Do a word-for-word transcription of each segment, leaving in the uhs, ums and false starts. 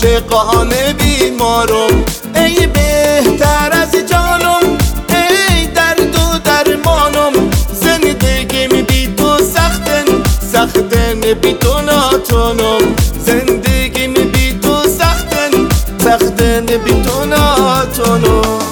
عاشقانه بیمارم، ای بهتر از جانم، ای درد و درمانم. زندگیم بی تو سختن، سختن بی تو ناتونم. زندگیم بی تو سختن، سختن بی تو ناتونم.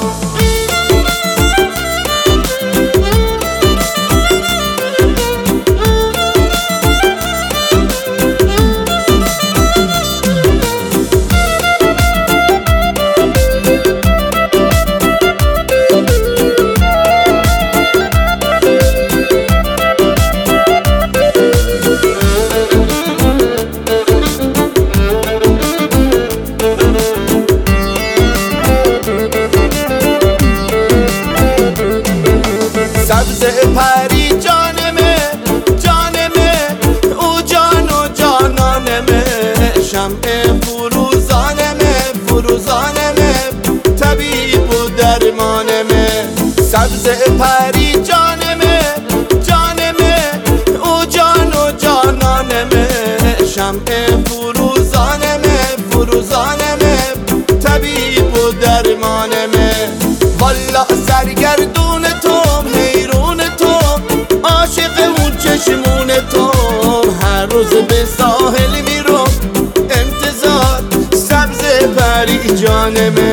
سبز پری جانمه، جانمه، او جان و جانانمه. شمع فروزانمه، فروزانمه، طبیب و درمانمه. سبز پری جانمه، جانمه، او جان و جانانمه. شمع فروزانمه، فروزانمه، طبیب و درمانمه. والا سرگردون توم، حیرون توم، عاشق اون چشمون توم. هر روز به ساحل میرم، انتظار سبز پری جانمه.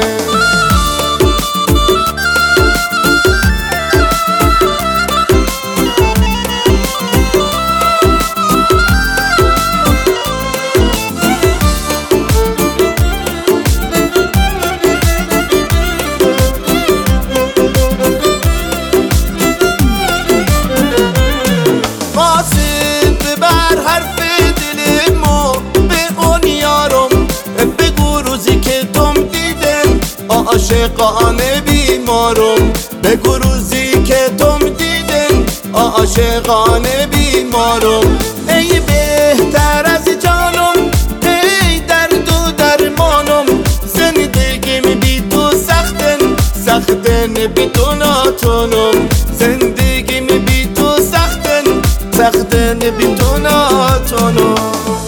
عاشقانه بیمارم، بگو روزی که تم دیدن. عاشقانه بیمارم، ای بهتر از جانم، ای درد و درمانم. زندگیم بی تو سختن، سختن بی تو ناتونم. زندگیم بی تو سختن، سختن بی تو ناتونم.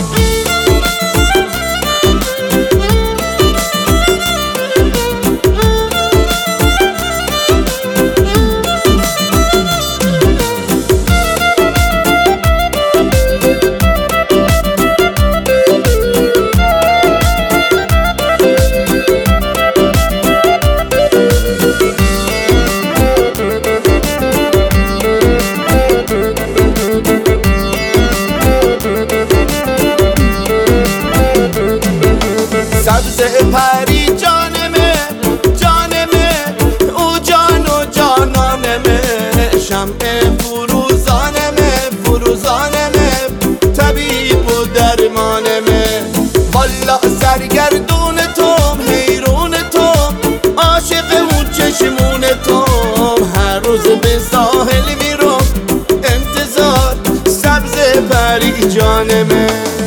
سبز پری جانمه، جانمه، او جان و جانانمه. شمع فروزانمه، فروزانمه، طبیب و درمانمه. والا سرگردون توم، حیرون توم، عاشق اون چشمون توم. هر روز به ساحل میرم، انتظار سبز پری جانمه.